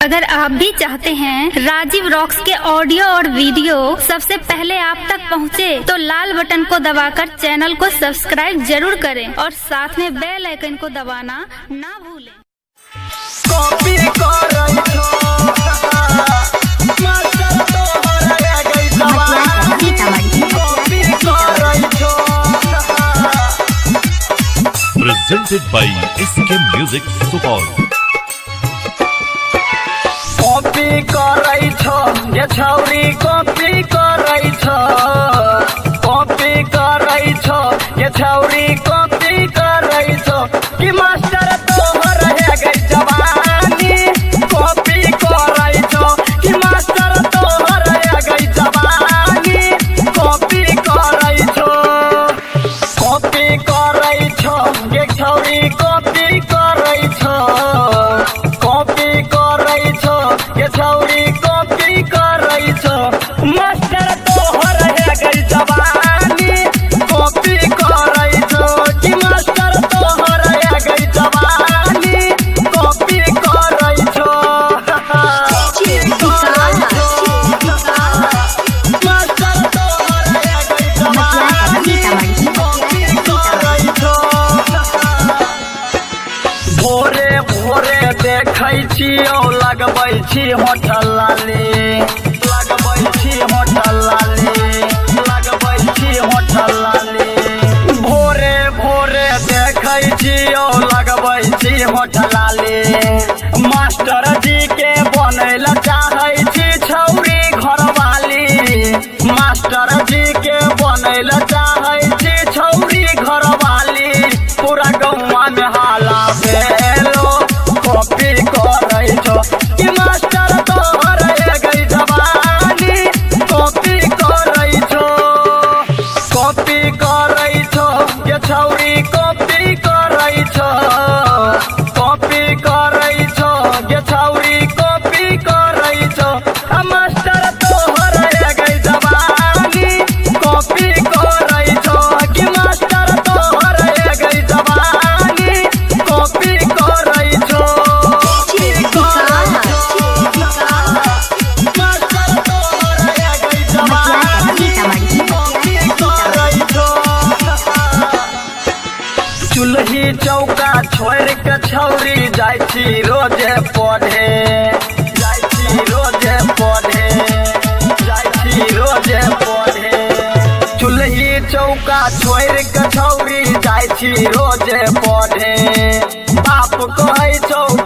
अगर आप भी चाहते हैं राजीव रॉक्स के ऑडियो और वीडियो सबसे पहले आप तक पहुंचे, तो लाल बटन को दबाकर चैनल को सब्सक्राइब जरूर करें और साथ में बेल आइकन को दबाना ना भूलें। Presented by SK Music Support। Copy करै छौ ये छौरी, कॉपी करै छौ, कॉपी करै छौ ये छौरी, कॉपी करै छौ कि मास्टर तोहर है गई जवानी। कॉपी करै छौ कि मास्टर तोहर है गई जवानी। कॉपी करै छौ, कॉपी करै छौ ये छौरी, कॉपी करै छौ, कॉपी करै छौ ये छौरी, कॉपी करै छौ मास्टर तोहर है गई जवानी। कॉपी करै छौ कि मास्टर तोहर है गई जवानी। कॉपी करै छौ, मास्टर तोहर है गई जवानी। कॉपी करै छौ। भोरे भोरे देखै छियौ लगबै छी होटल लाली, लगबै छी होटल लाली, लगबै छी होटल लाली। भोरे भोरे देखै छियौ लगबै छी होटल लाली। मास्टर जी के बनैल चाहै छी छौरी घरवाली। मास्टर जी के बनैल चाहै छी छौरी घरवाली। पूरा गौवा में हाला भेलो कॉपी करै छौ कि मास्टर तोहर है गई जवानी। कॉपी करै छौ, कॉपी करै छौ ये छौरी, कॉपी करै छौ, कॉपी करै छौ ये छौरी, कॉपी करै छौ मास्टर तोहर है गई जवानी। कॉपी करै छौ कि मास्टर तोहर है गई जवानी। कॉपी करै छौ, मास्टर तोहर है गई जवानी। कॉपी करै छौ। चूल्ही चौका छोड़ के छौरी जाइ छी रोजे पढ़े, जाइ छी रोजे पढ़े, जाइ छी रोजे पढ़े। चूल्ही चौका छोड़ के छौरी जाइ छी रोजे पढ़े। बाप कहै छौ